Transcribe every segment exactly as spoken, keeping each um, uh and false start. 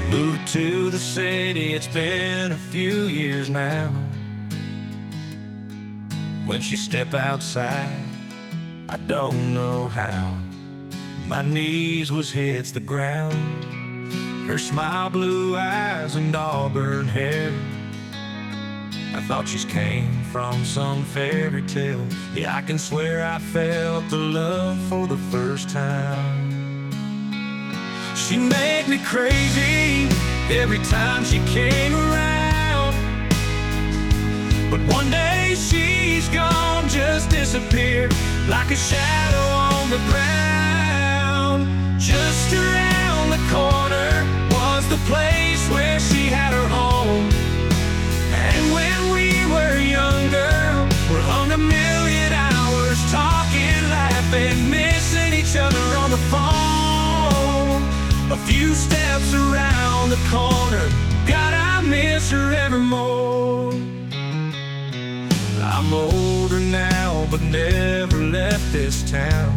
Moved to the city, it's been a few years now. When she step outside, I don't know how my knees was hits the ground. Her smile, blue eyes, and auburn hair, I thought she's came from some fairy tale. Yeah, I can swear I felt the love for the first time. She made me crazy every time she came around. But one day she's gone, just disappeared like a shadow on the ground. Just around the corner was the place where she had her home. And when we were younger, we hung a million hours talking, laughing, missing each other on the phone. A few steps around the corner, God, I miss her evermore. I'm older now, but never left this town.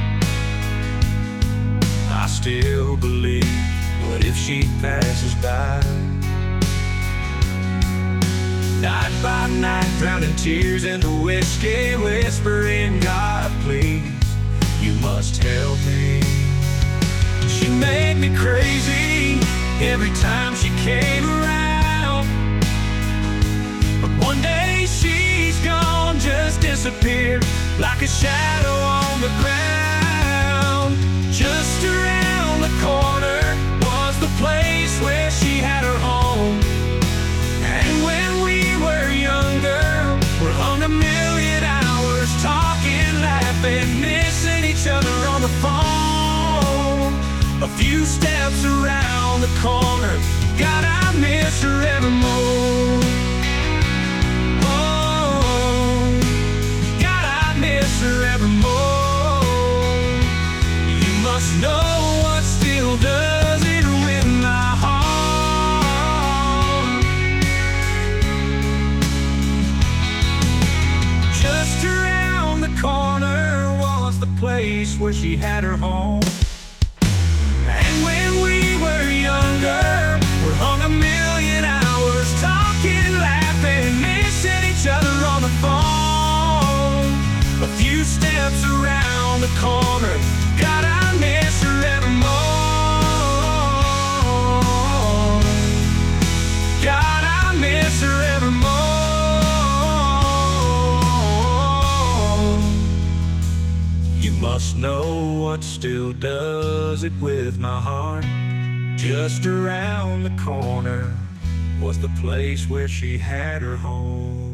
I still believe, what if she passes by? Night by night, drowning tears in the whiskey, whispering, God, please, you must help me. She made me crazy every time she came around. But one day she's gone, just disappeared like a shadow on the ground. Just around the corner was the place where she had her home. And when we were younger, we hung a million hours talking, laughing, missing each other on the phone. A few steps around the corner, God, I miss her evermore. Oh, God, I miss her evermore. You must know what still does it with my heart. Just around the corner was the place where she had her home. And when we were younger, we hung a million hours talking, laughing, missing each other on the phone. A few steps around the corner, God, I miss her evermore. God, I miss her evermore. You must know what still does it with my heart. Just around the corner was the place where she had her home.